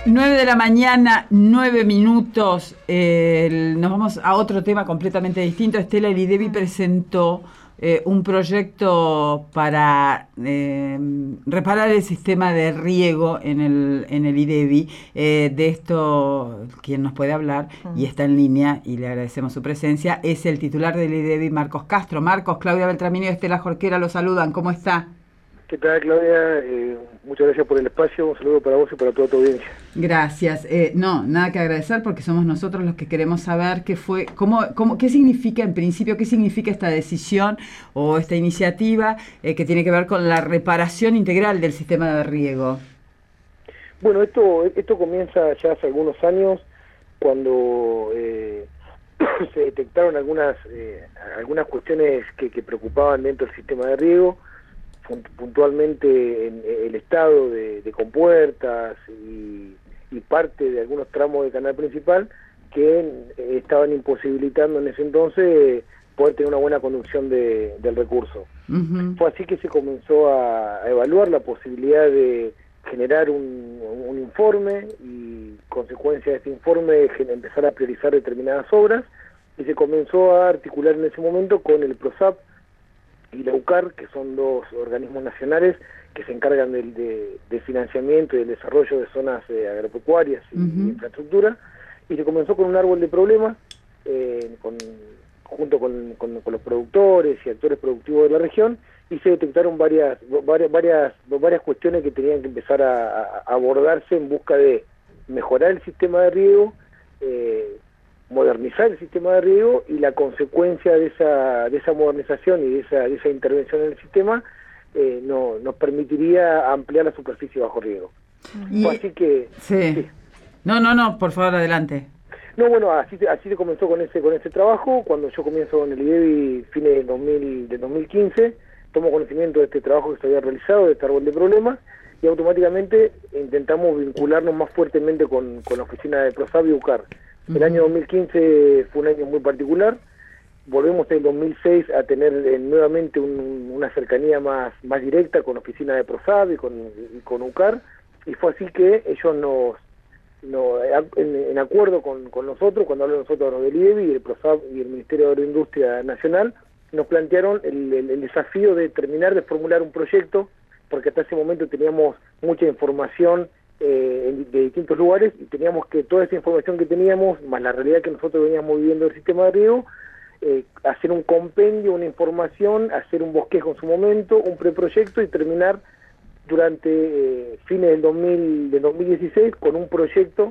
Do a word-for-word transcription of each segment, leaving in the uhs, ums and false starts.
nueve de la mañana, nueve minutos. Eh, nos vamos a otro tema completamente distinto. Estela, el IDEVI presentó eh, un proyecto para eh, reparar el sistema de riego en el, en el IDEVI. Eh, de esto, quien nos puede hablar y está en línea, y le agradecemos su presencia, es el titular del IDEVI, Marcos Castro. Marcos, Claudia Beltramini y Estela Jorquera lo saludan. ¿Cómo está? ¿Qué tal, Claudia? Eh, muchas gracias por el espacio, un saludo para vos y para toda tu audiencia. Gracias. Eh, no, nada que agradecer porque somos nosotros los que queremos saber qué fue, cómo, cómo, qué significa en principio, qué significa esta decisión o esta iniciativa eh, que tiene que ver con la reparación integral del sistema de riego. Bueno, esto, esto comienza ya hace algunos años cuando eh, se detectaron algunas, eh, algunas cuestiones que, que preocupaban dentro del sistema de riego, puntualmente en el estado de, de compuertas y, y parte de algunos tramos del canal principal que eh, estaban imposibilitando en ese entonces poder tener una buena conducción de, del recurso. Uh-huh. Fue así que se comenzó a, a evaluar la posibilidad de generar un, un informe y, consecuencia de este informe, empezar a priorizar determinadas obras, y se comenzó a articular en ese momento con el PROSAP y la UCAR, que son dos organismos nacionales que se encargan del de, de financiamiento y del desarrollo de zonas eh, agropecuarias y, uh-huh. y infraestructura, y se comenzó con un árbol de problemas, eh, con, junto con, con, con los productores y actores productivos de la región, y se detectaron varias varias varias, varias cuestiones que tenían que empezar a, a abordarse en busca de mejorar el sistema de riego, eh, modernizar el sistema de riego, y la consecuencia de esa de esa modernización y de esa, de esa intervención en el sistema eh, no, nos permitiría ampliar la superficie bajo riego. Y, así que sí. sí. No, no, no, por favor, adelante. No, bueno, así así se comenzó con ese con ese trabajo. Cuando yo comienzo en el IDEVI fines del dos mil, del dos mil quince, tomo conocimiento de este trabajo que se había realizado, de este árbol de problemas, y automáticamente intentamos vincularnos más fuertemente con, con la oficina de PROSAP y UCAR. El año dos mil quince fue un año muy particular. Volvemos en el dos mil seis a tener eh, nuevamente un, una cercanía más, más directa con la oficina de PROSAP y con, y con UCAR, y fue así que ellos nos, nos en, en acuerdo con, con nosotros, cuando hablo de nosotros hablo del IDEVI, el PROSAP y el Ministerio de Agroindustria Nacional, nos plantearon el, el, el desafío de terminar de formular un proyecto, porque hasta ese momento teníamos mucha información Eh, de distintos lugares, y teníamos que toda esa información que teníamos, más la realidad que nosotros veníamos viviendo del sistema de riego, eh, hacer un compendio, una información, hacer un bosquejo en su momento, un preproyecto, y terminar durante eh, fines del, dos mil, del dos mil dieciséis con un proyecto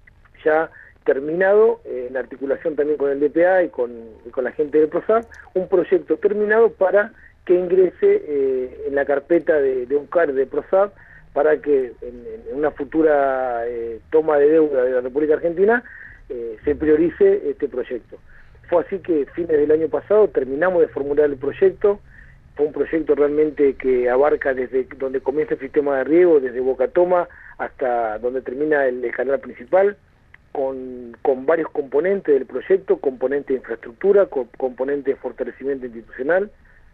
ya terminado, eh, en articulación también con el D P A y con, y con la gente del PROSAP, un proyecto terminado para que ingrese eh, en la carpeta de, de UCAR de PROSAP, para que en, en una futura eh, toma de deuda de la República Argentina eh, se priorice este proyecto. Fue así que fines del año pasado terminamos de formular el proyecto. Fue un proyecto realmente que abarca desde donde comienza el sistema de riego, desde Boca Toma hasta donde termina el, el canal principal, con, con varios componentes del proyecto: componente de infraestructura, co componente de fortalecimiento institucional,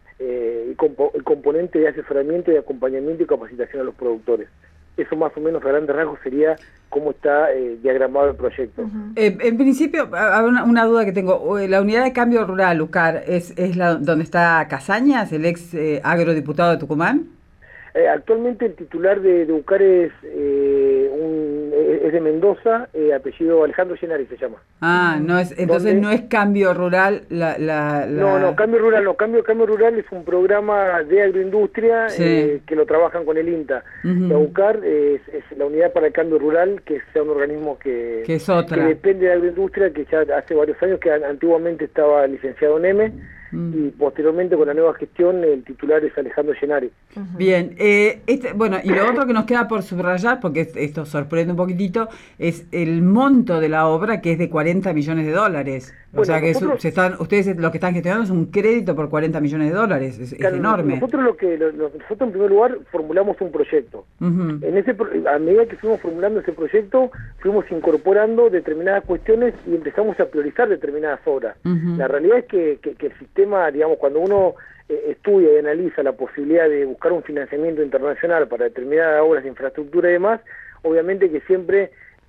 Eh, y compo el componente de asesoramiento y acompañamiento y capacitación a los productores. Eso más o menos a grandes rasgos sería cómo está eh, diagramado el proyecto. Uh-huh. eh, en principio, una, una duda que tengo, la unidad de cambio rural, UCAR, ¿es, es la donde está Casañas, el ex eh, agrodiputado de Tucumán? Eh, actualmente el titular de, de UCAR es, eh, un, es de Mendoza, eh, apellido Alejandro Llenari se llama. Ah, no es, entonces ¿Dónde? No es Cambio Rural la, la, la... No, no, Cambio Rural no, Cambio, Cambio Rural es un programa de agroindustria, sí. eh, que lo trabajan con el INTA. Uh-huh. La UCAR es, es la Unidad para el Cambio Rural, que es un organismo que, que, es otra. que depende de agroindustria, que ya hace varios años, que antiguamente estaba licenciado en M, y posteriormente con la nueva gestión el titular es Alejandro Llenari. Uh-huh. Bien, eh, este, bueno, y lo otro que nos queda por subrayar, porque esto sorprende un poquitito, es el monto de la obra, que es de cuarenta millones de dólares. Bueno, o sea que nosotros, su, se están, ustedes lo que están gestionando es un crédito por cuarenta millones de dólares, es, claro, es enorme. Nosotros lo que lo, nosotros en primer lugar formulamos un proyecto. Uh-huh. En ese a medida que fuimos formulando ese proyecto, fuimos incorporando determinadas cuestiones y empezamos a priorizar determinadas obras. Uh-huh. La realidad es que, que, que el sistema, digamos, cuando uno eh, estudia y analiza la posibilidad de buscar un financiamiento internacional para determinadas obras de infraestructura y demás, obviamente que siempre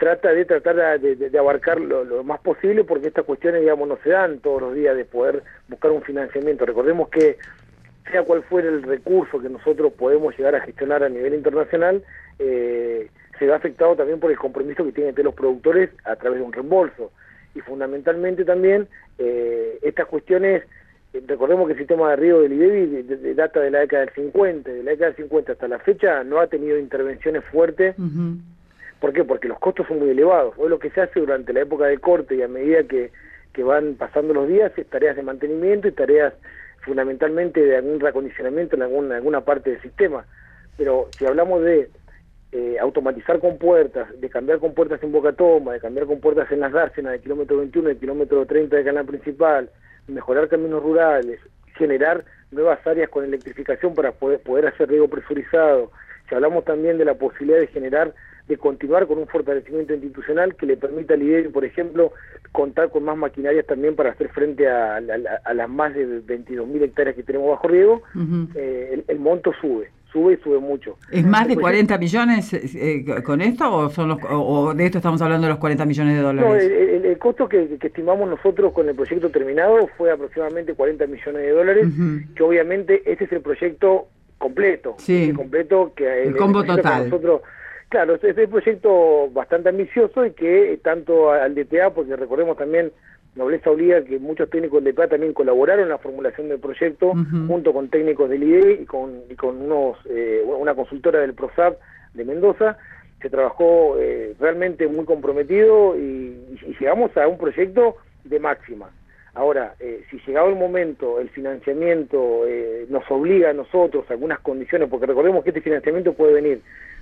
trata de tratar de, de, de abarcar lo, lo más posible, porque estas cuestiones, digamos, no se dan todos los días de poder buscar un financiamiento. Recordemos que sea cual fuera el recurso que nosotros podemos llegar a gestionar a nivel internacional, eh, se ve afectado también por el compromiso que tienen los productores a través de un reembolso. Y fundamentalmente también eh, estas cuestiones, eh, recordemos que el sistema de riego del IDEBI de, de, de data de la década del cincuenta, de la década del cincuenta hasta la fecha no ha tenido intervenciones fuertes. Uh-huh. ¿Por qué? Porque los costos son muy elevados. Hoy lo que se hace durante la época de corte y a medida que, que van pasando los días es tareas de mantenimiento y tareas fundamentalmente de algún reacondicionamiento en alguna, alguna parte del sistema. Pero si hablamos de eh, automatizar compuertas, de cambiar compuertas en Boca Toma, de cambiar compuertas en las dársenas del kilómetro veintiuno, del kilómetro treinta del canal principal, mejorar caminos rurales, generar nuevas áreas con electrificación para poder, poder hacer riego presurizado. Si hablamos también de la posibilidad de generar, de continuar con un fortalecimiento institucional que le permita al IDEBI, por ejemplo, contar con más maquinarias también para hacer frente a, a, a las más de veintidós mil hectáreas que tenemos bajo riego, uh-huh. eh, el, el monto sube, sube y sube mucho. ¿Es más de cuarenta millones eh, con esto o son los, o, o de esto estamos hablando de los cuarenta millones de dólares? No, el, el, el costo que, que estimamos nosotros con el proyecto terminado fue aproximadamente cuarenta millones de dólares, uh-huh. que obviamente ese es el proyecto completo, sí. el completo que el, el combo el total. Que nosotros, claro, es un proyecto bastante ambicioso y que tanto al D T A, porque recordemos también, nobleza obliga que muchos técnicos del D T A también colaboraron en la formulación del proyecto, uh-huh. junto con técnicos del IDEBI y con, y con unos eh, una consultora del PROSAP de Mendoza. Se trabajó eh, realmente muy comprometido y, y llegamos a un proyecto de máxima. Ahora, eh, si llegado el momento, el financiamiento eh, nos obliga a nosotros a algunas condiciones, porque recordemos que este financiamiento puede venir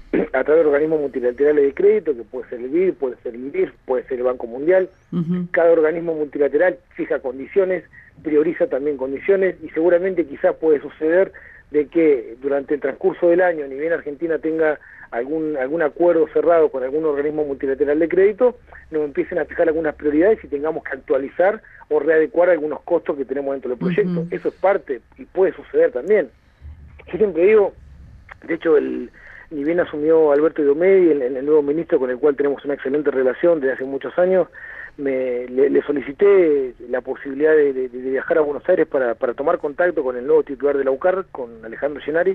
a través de organismos multilaterales de crédito, que puede ser el B I D, puede ser el B I R, puede ser el Banco Mundial. Uh-huh. Cada organismo multilateral fija condiciones, prioriza también condiciones, y seguramente quizás puede suceder de que durante el transcurso del año, ni bien Argentina tenga algún algún acuerdo cerrado con algún organismo multilateral de crédito, nos empiecen a fijar algunas prioridades y tengamos que actualizar o readecuar algunos costos que tenemos dentro del proyecto. Uh-huh. Eso es parte y puede suceder también. Yo siempre digo, de hecho, el ni bien asumió Alberto Idomedi, el, el nuevo ministro con el cual tenemos una excelente relación desde hace muchos años, me, le, le solicité la posibilidad de, de, de viajar a Buenos Aires para, para tomar contacto con el nuevo titular de la U C A R, con Alejandro Gennari,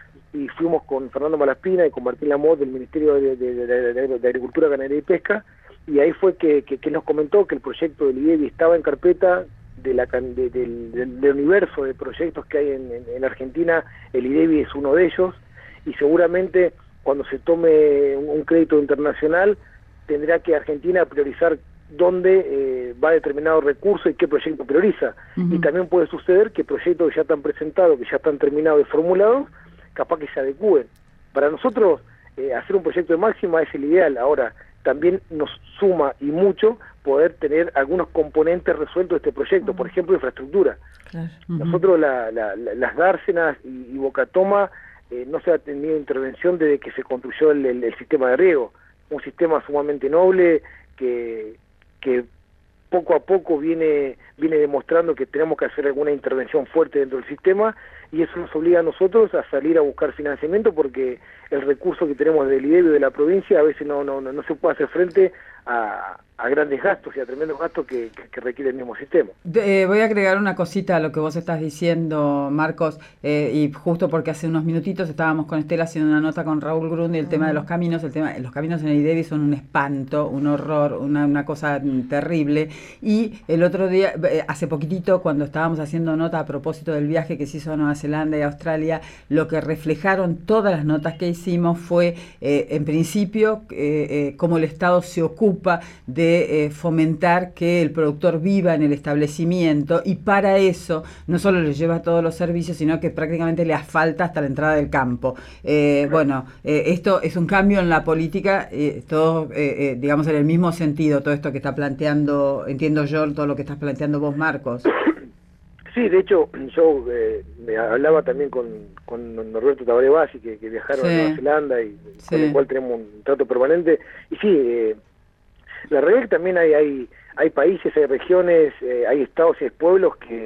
y fuimos con Fernando Malaspina y con Martín Lamotte del Ministerio de, de, de, de, de Agricultura, Ganadería y Pesca, y ahí fue que, que, que nos comentó que el proyecto del IDEBI estaba en carpeta. De la, de, de, del, del universo de proyectos que hay en, en, en Argentina, el IDEBI es uno de ellos, y seguramente cuando se tome un, un crédito internacional tendrá que Argentina priorizar dónde eh, va determinado recurso y qué proyecto prioriza. Uh-huh. Y también puede suceder que proyectos que ya están presentados, que ya están terminados y formulados, capaz que se adecúen. Para nosotros, eh, hacer un proyecto de máxima es el ideal. Ahora, también nos suma y mucho poder tener algunos componentes resueltos de este proyecto, uh-huh. por ejemplo, infraestructura. Claro. Uh-huh. Nosotros, la, la, la, las dársenas y, y Boca Toma, Eh, no se ha tenido intervención desde que se construyó el, el, el sistema de riego, un sistema sumamente noble que, que poco a poco viene, viene demostrando que tenemos que hacer alguna intervención fuerte dentro del sistema, y eso nos obliga a nosotros a salir a buscar financiamiento, porque el recurso que tenemos del IDEBI de la provincia a veces no, no, no, no se puede hacer frente a, a grandes gastos y a tremendos gastos que, que, que requiere el mismo sistema. Eh, voy a agregar una cosita a lo que vos estás diciendo, Marcos, eh, y justo porque hace unos minutitos estábamos con Estela haciendo una nota con Raúl Grund y el uh-huh. tema de los caminos. El tema, los caminos en el IDEBI son un espanto, un horror, una, una cosa terrible. Y el otro día, eh, hace poquitito, cuando estábamos haciendo nota a propósito del viaje que se hizo a Nueva Zelanda y Australia, lo que reflejaron todas las notas que hicimos fue, eh, en principio, eh, eh, cómo el Estado se ocupa de eh, fomentar que el productor viva en el establecimiento, y para eso no solo le lleva todos los servicios, sino que prácticamente le asfalta hasta la entrada del campo. Eh, bueno, eh, esto es un cambio en la política, eh, todo, eh, eh, digamos, en el mismo sentido, todo esto que está planteando, entiendo yo, todo lo que estás planteando vos, Marcos. Sí, de hecho, yo eh, me hablaba también con, con Norberto Tabaré Bassi, que, que viajaron sí. a Nueva Zelanda y sí. con el cual tenemos un trato permanente. Y sí, eh, la realidad es que también hay, hay, hay países, hay regiones, eh, hay estados y hay pueblos que,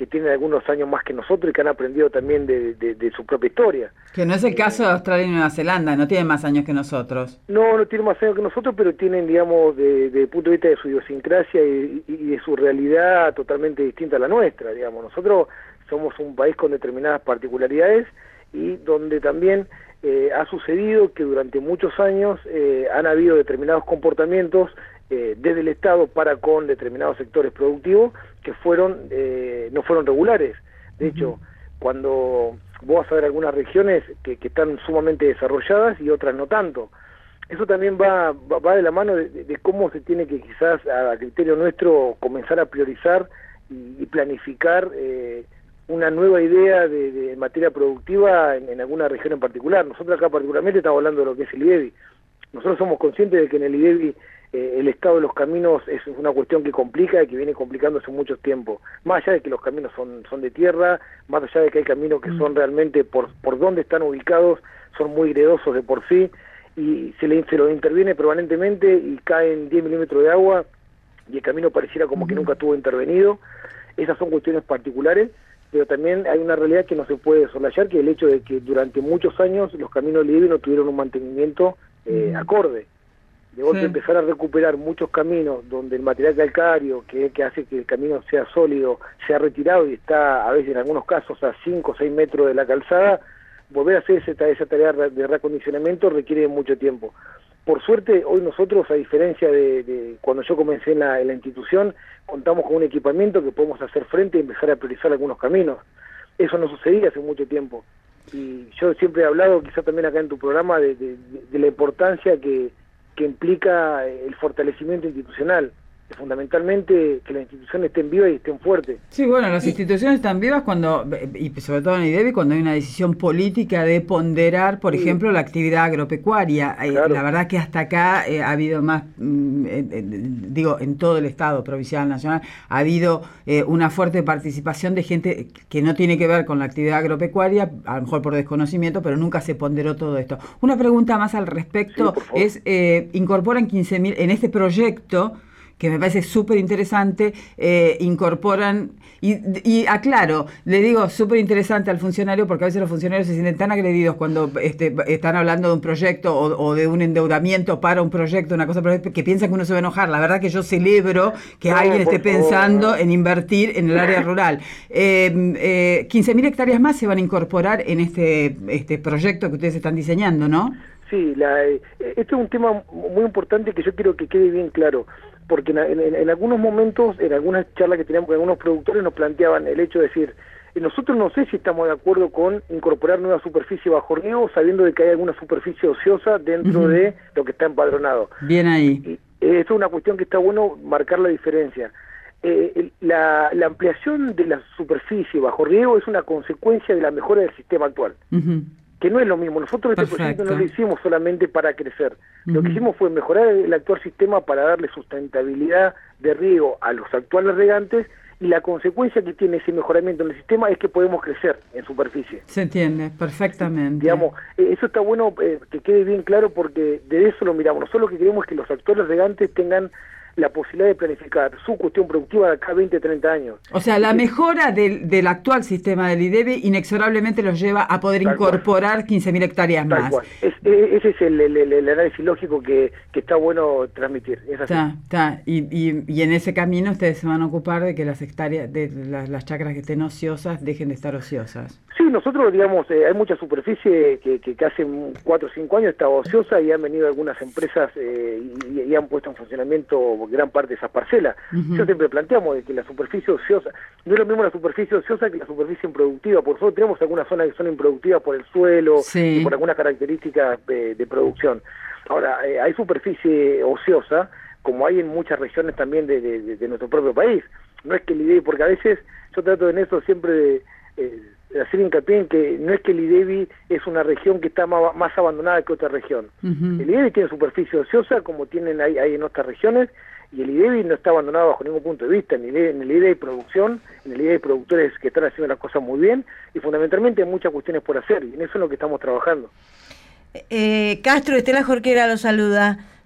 que tienen algunos años más que nosotros y que han aprendido también de, de, de su propia historia. Que no es el caso de Australia y Nueva Zelanda, no tienen más años que nosotros. No, no tienen más años que nosotros, pero tienen, digamos, desde de, de punto de vista de su idiosincrasia y, y de su realidad totalmente distinta a la nuestra, digamos. Nosotros somos un país con determinadas particularidades y donde también eh, ha sucedido que durante muchos años eh, han habido determinados comportamientos eh, desde el Estado para con determinados sectores productivos que fueron eh, no fueron regulares. De hecho, cuando vos vas a ver algunas regiones que, que están sumamente desarrolladas y otras no tanto. Eso también va, va, va de la mano de, de cómo se tiene que quizás a criterio nuestro comenzar a priorizar y, y planificar eh, una nueva idea de, de materia productiva en, en alguna región en particular. Nosotros acá particularmente estamos hablando de lo que es el IDEBI. Nosotros somos conscientes de que en el IDEBI eh, el estado de los caminos es una cuestión que complica y que viene complicándose mucho tiempo. Más allá de que los caminos son, son de tierra, más allá de que hay caminos que son realmente por, por donde están ubicados, son muy gredosos de por sí, y se le se lo interviene permanentemente y caen diez milímetros de agua y el camino pareciera como que nunca estuvo intervenido. Esas son cuestiones particulares, pero también hay una realidad que no se puede soslayar, que es el hecho de que durante muchos años los caminos libres no tuvieron un mantenimiento eh, acorde. De golpe sí. Empezar a recuperar muchos caminos donde el material calcáreo que, que hace que el camino sea sólido se ha retirado y está a veces en algunos casos a cinco o seis metros de la calzada, volver a hacer esa, esa tarea de reacondicionamiento requiere mucho tiempo. Por suerte, hoy nosotros, a diferencia de, de cuando yo comencé en la, en la institución, contamos con un equipamiento que podemos hacer frente y empezar a priorizar algunos caminos. Eso no sucedía hace mucho tiempo. Y yo siempre he hablado, quizá también acá en tu programa, de, de, de la importancia que, que implica el fortalecimiento institucional. Fundamentalmente que las instituciones estén vivas y estén fuertes. Sí, bueno, las instituciones están vivas cuando, y sobre todo en IDEBI, cuando hay una decisión política de ponderar, por sí. ejemplo, la actividad agropecuaria. Claro. La verdad que hasta acá eh, ha habido más, mm, eh, eh, digo, en todo el Estado, provincial, nacional, ha habido eh, una fuerte participación de gente que no tiene que ver con la actividad agropecuaria, a lo mejor por desconocimiento, pero nunca se ponderó todo esto. Una pregunta más al respecto sí, es, eh, incorporan quince mil, en este proyecto, que me parece súper interesante, eh, incorporan, y, y aclaro, le digo súper interesante al funcionario porque a veces los funcionarios se sienten tan agredidos cuando este, están hablando de un proyecto o, o de un endeudamiento para un proyecto, una cosa que piensan que uno se va a enojar. La verdad que yo celebro que no, alguien esté favor, pensando no. en invertir en el área rural. Eh, eh, quince mil hectáreas más se van a incorporar en este, este proyecto que ustedes están diseñando, ¿no? Sí, la, eh, este es un tema muy importante que yo quiero que quede bien claro, porque en, en, en algunos momentos, en algunas charlas que teníamos con algunos productores nos planteaban el hecho de decir, nosotros no sé si estamos de acuerdo con incorporar nueva superficie bajo riego, sabiendo de que hay alguna superficie ociosa dentro uh-huh. de lo que está empadronado. Bien ahí. Y, eh, esto es una cuestión que está bueno marcar la diferencia. Eh, la, la ampliación de la superficie bajo riego es una consecuencia de la mejora del sistema actual. Uh-huh. Que no es lo mismo. Nosotros este proyecto no lo hicimos solamente para crecer. Uh-huh. Lo que hicimos fue mejorar el actual sistema para darle sustentabilidad de riego a los actuales regantes, y la consecuencia que tiene ese mejoramiento en el sistema es que podemos crecer en superficie. Se entiende perfectamente. Digamos, eh, eso está bueno eh, que quede bien claro, porque de eso lo miramos. Nosotros lo que queremos es que los actuales regantes tengan la posibilidad de planificar su cuestión productiva de acá a veinte, treinta años. O sea, la mejora del, del actual sistema del IDEBI inexorablemente los lleva a poder Tal incorporar cual. quince mil hectáreas Tal más. Es, ese es el, el, el, el análisis lógico que, que está bueno transmitir. Es así. Está, está. Y, y, y en ese camino ustedes se van a ocupar de que las hectáreas, de las, las chacras que estén ociosas dejen de estar ociosas. Sí, nosotros, digamos, eh, hay mucha superficie que, que, que hace cuatro o cinco años estaba ociosa, y han venido algunas empresas eh, y, y han puesto en funcionamiento gran parte de esas parcelas. Uh-huh. Yo siempre planteamos de que la superficie ociosa, no es lo mismo la superficie ociosa que la superficie improductiva. Por favor, tenemos algunas zonas que son improductivas por el suelo sí. y por algunas características de, de producción. Ahora, eh, hay superficie ociosa, como hay en muchas regiones también de, de, de nuestro propio país. No es que el IDEBI, porque a veces yo trato en eso siempre de eh, hacer hincapié en que no es que el IDEBI es una región que está más, más abandonada que otra región. Uh-huh. El IDEBI tiene superficie ociosa como tienen ahí, ahí en otras regiones, y el IDEBI no está abandonado bajo ningún punto de vista. En el IDEBI, en el IDEBI hay producción, en el IDEBI hay productores que están haciendo las cosas muy bien, y fundamentalmente hay muchas cuestiones por hacer, y en eso es lo que estamos trabajando. Eh, Castro, Estela Jorquera lo saluda.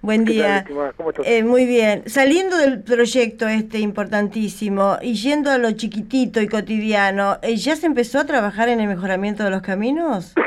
Buen día. ¿Qué tal, ¿Cómo estás? Eh, muy bien. Saliendo del proyecto este importantísimo y yendo a lo chiquitito y cotidiano, eh, ¿ya se empezó a trabajar en el mejoramiento de los caminos?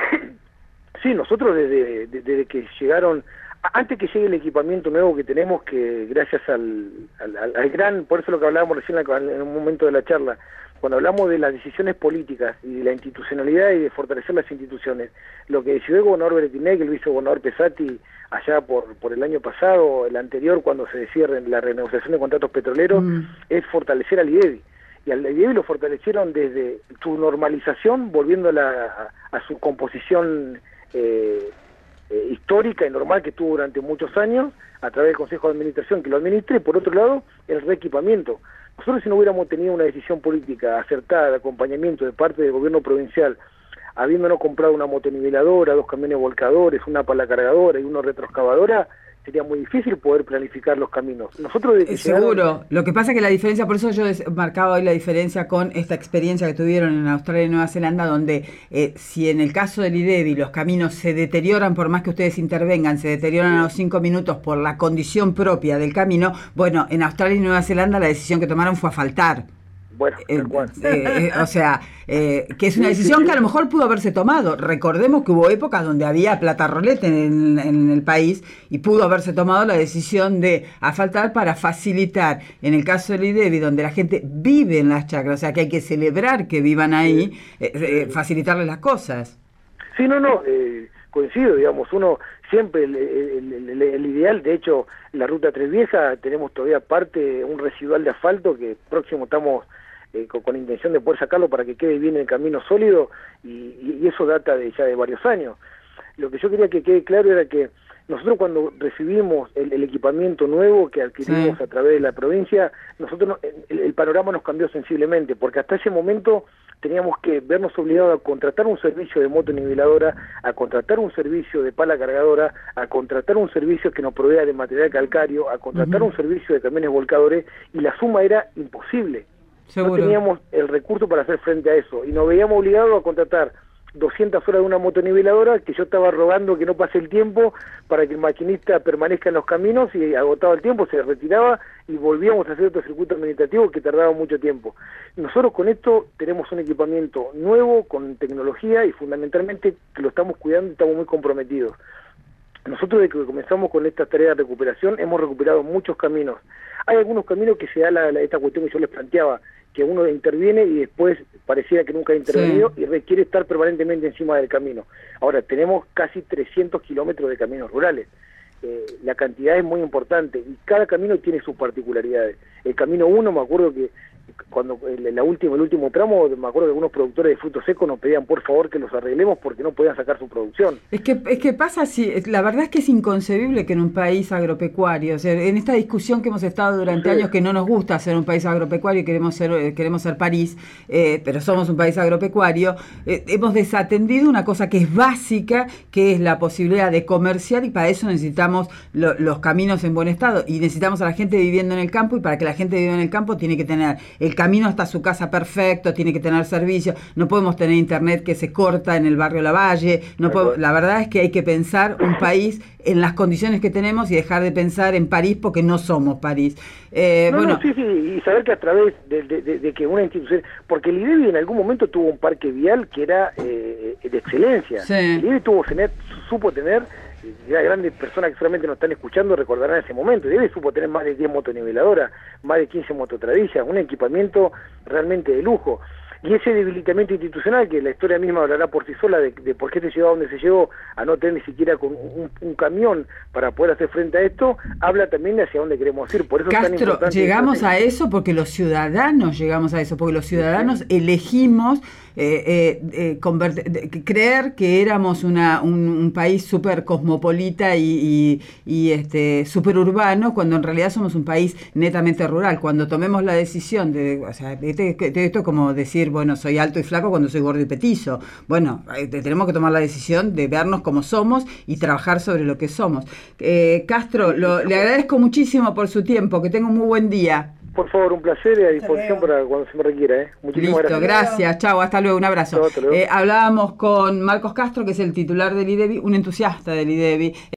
Sí, nosotros desde, desde, desde que llegaron, antes que llegue el equipamiento nuevo que tenemos, que gracias al, al, al, al gran, por eso lo que hablábamos recién en un momento de la charla, cuando hablamos de las decisiones políticas y de la institucionalidad y de fortalecer las instituciones, lo que decidió el gobernador Beretinec, el vicegobernador Pesati, allá por, por el año pasado, el anterior, cuando se decide la renegociación de contratos petroleros, mm. es fortalecer al IDEBI. Y al IDEBI lo fortalecieron desde su normalización, volviendo a, la, a, a su composición eh, eh, histórica y normal que tuvo durante muchos años, a través del Consejo de Administración que lo administra, y por otro lado, el reequipamiento. Nosotros, si no hubiéramos tenido una decisión política acertada de acompañamiento de parte del gobierno provincial, habiéndonos comprado una motoniveladora, dos camiones volcadores, una pala cargadora y una retroexcavadora, sería muy difícil poder planificar los caminos. Nosotros desde que Seguro. Llegaron... Lo que pasa es que la diferencia, por eso yo marcaba hoy la diferencia con esta experiencia que tuvieron en Australia y Nueva Zelanda, donde eh, si en el caso del IDEBI los caminos se deterioran, por más que ustedes intervengan, se deterioran a los cinco minutos por la condición propia del camino, bueno, en Australia y Nueva Zelanda la decisión que tomaron fue asfaltar. Bueno, eh, eh, o sea, eh, que es una decisión que a lo mejor pudo haberse tomado. Recordemos que hubo épocas donde había plata rolete en, en el país y pudo haberse tomado la decisión de asfaltar para facilitar, en el caso del IDEBI, donde la gente vive en las chacras, o sea que hay que celebrar que vivan ahí, eh, eh, facilitarles las cosas. Sí, no, no, eh, coincido, digamos, uno siempre, el, el, el, el ideal, de hecho, la Ruta Tres Vieja, tenemos todavía parte, un residual de asfalto que próximo estamos... Eh, con, con intención de poder sacarlo para que quede bien el camino sólido, y, y eso data de ya de varios años. Lo que yo quería que quede claro era que nosotros, cuando recibimos el, el equipamiento nuevo que adquirimos sí. a través de la provincia, nosotros el, el panorama nos cambió sensiblemente, porque hasta ese momento teníamos que vernos obligados a contratar un servicio de motoniveladora, a contratar un servicio de pala cargadora, a contratar un servicio que nos provea de material calcáreo, a contratar uh-huh. un servicio de camiones volcadores, y la suma era imposible. Seguro. No teníamos el recurso para hacer frente a eso, y nos veíamos obligados a contratar doscientas horas de una motoniveladora, que yo estaba rogando que no pase el tiempo para que el maquinista permanezca en los caminos, y agotado el tiempo se retiraba y volvíamos a hacer otro circuito administrativo que tardaba mucho tiempo. Nosotros con esto tenemos un equipamiento nuevo, con tecnología, y fundamentalmente que lo estamos cuidando y estamos muy comprometidos. Nosotros, desde que comenzamos con esta tarea de recuperación, hemos recuperado muchos caminos. Hay algunos caminos que se da la, la, esta cuestión que yo les planteaba, que uno interviene y después pareciera que nunca ha intervenido sí. y requiere estar permanentemente encima del camino. Ahora, tenemos casi trescientos kilómetros de caminos rurales. Eh, la cantidad es muy importante y cada camino tiene sus particularidades. El camino uno, me acuerdo que cuando el, la última, el último tramo, me acuerdo que algunos productores de frutos secos nos pedían por favor que los arreglemos porque no podían sacar su producción. Es que es que pasa así, la verdad es que es inconcebible que en un país agropecuario, o sea, en esta discusión que hemos estado durante sí. años, que no nos gusta ser un país agropecuario y queremos ser, queremos ser París, eh, pero somos un país agropecuario, eh, hemos desatendido una cosa que es básica, que es la posibilidad de comerciar, y para eso necesitamos lo, los caminos en buen estado, y necesitamos a la gente viviendo en el campo, y para que la gente viva en el campo tiene que tener el camino hasta su casa perfecto, tiene que tener servicio, no podemos tener internet que se corta en el barrio Lavalle, no puedo, la verdad es que hay que pensar un país en las condiciones que tenemos y dejar de pensar en París porque no somos París. Eh, no, bueno, no, sí, sí, y saber que a través de, de, de, de que una institución, porque el IDEBI en algún momento tuvo un parque vial que era eh, de excelencia, sí. el IDEBI tuvo, tener, supo tener, ya grandes personas que solamente nos están escuchando recordarán ese momento, el IDEBI supo tener más de diez motoniveladoras, más de quince mototradillas, un equipamiento realmente de lujo. Y ese debilitamiento institucional, que la historia misma hablará por sí sola de, de por qué se llegó a donde se llegó, a no tener ni siquiera con un, un camión para poder hacer frente a esto, habla también de hacia dónde queremos ir. Por eso Castro, es tan importante. Llegamos a eso porque los ciudadanos llegamos a eso, porque los ciudadanos sí. elegimos eh, eh, eh, convert- de, creer que éramos una, un, un país súper cosmopolita y, y, y este súper urbano, cuando en realidad somos un país netamente rural. Cuando tomemos la decisión de, o sea, de, de, de esto como decir, bueno, soy alto y flaco cuando soy gordo y petizo. Bueno, eh, tenemos que tomar la decisión de vernos como somos y trabajar sobre lo que somos. Eh, Castro, lo, le agradezco muchísimo por su tiempo, que tenga un muy buen día. Por favor, un placer y a disposición para cuando se me requiera. ¿eh? Muchísimas Listo, gracias. gracias. Chao, hasta luego, un abrazo. Chau, hasta luego. Eh, hablábamos con Marcos Castro, que es el titular del IDEBI, un entusiasta del IDEBI.